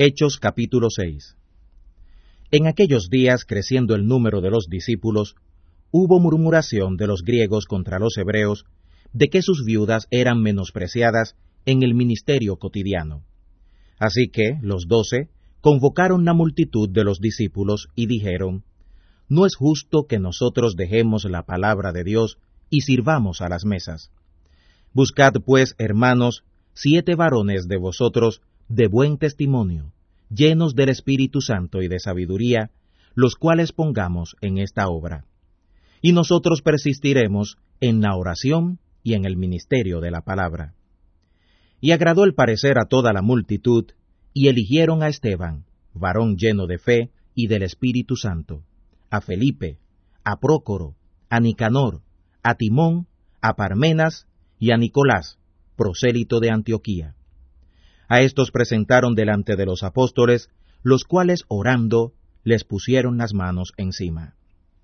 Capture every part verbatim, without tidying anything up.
Hechos capítulo seis. En aquellos días, creciendo el número de los discípulos, hubo murmuración de los griegos contra los hebreos, de que sus viudas eran menospreciadas en el ministerio cotidiano. Así que los doce convocaron la multitud de los discípulos y dijeron: No es justo que nosotros dejemos la palabra de Dios y sirvamos a las mesas. Buscad pues, hermanos, siete varones de vosotros de buen testimonio, llenos del Espíritu Santo y de sabiduría, los cuales pongamos en esta obra. Y nosotros persistiremos en la oración y en el ministerio de la palabra. Y agradó el parecer a toda la multitud, y eligieron a Esteban, varón lleno de fe y del Espíritu Santo, a Felipe, a Prócoro, a Nicanor, a Timón, a Parmenas y a Nicolás, prosélito de Antioquía. A estos presentaron delante de los apóstoles, los cuales, orando, les pusieron las manos encima.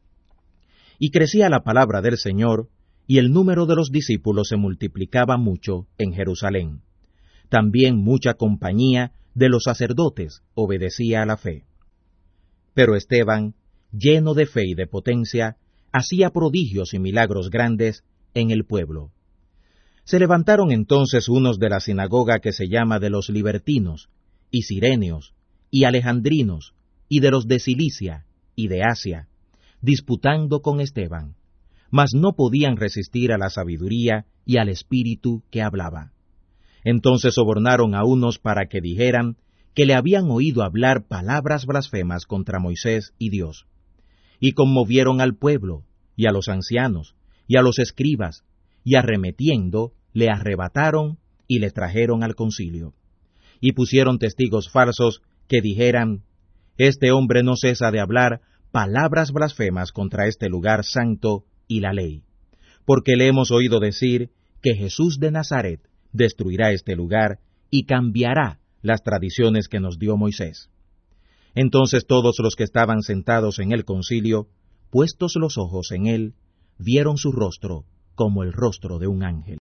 Y crecía la palabra del Señor, y el número de los discípulos se multiplicaba mucho en Jerusalén. También mucha compañía de los sacerdotes obedecía a la fe. Pero Esteban, lleno de fe y de potencia, hacía prodigios y milagros grandes en el pueblo. Se levantaron entonces unos de la sinagoga que se llama de los libertinos, y cireneos, y alejandrinos, y de los de Cilicia, y de Asia, disputando con Esteban, mas no podían resistir a la sabiduría y al espíritu que hablaba. Entonces sobornaron a unos para que dijeran que le habían oído hablar palabras blasfemas contra Moisés y Dios. Y conmovieron al pueblo, y a los ancianos, y a los escribas, y arremetiendo, le arrebataron y le trajeron al concilio. Y pusieron testigos falsos que dijeran: Este hombre no cesa de hablar palabras blasfemas contra este lugar santo y la ley, porque le hemos oído decir que Jesús de Nazaret destruirá este lugar y cambiará las tradiciones que nos dio Moisés. Entonces todos los que estaban sentados en el concilio, puestos los ojos en él, vieron su rostro como el rostro de un ángel.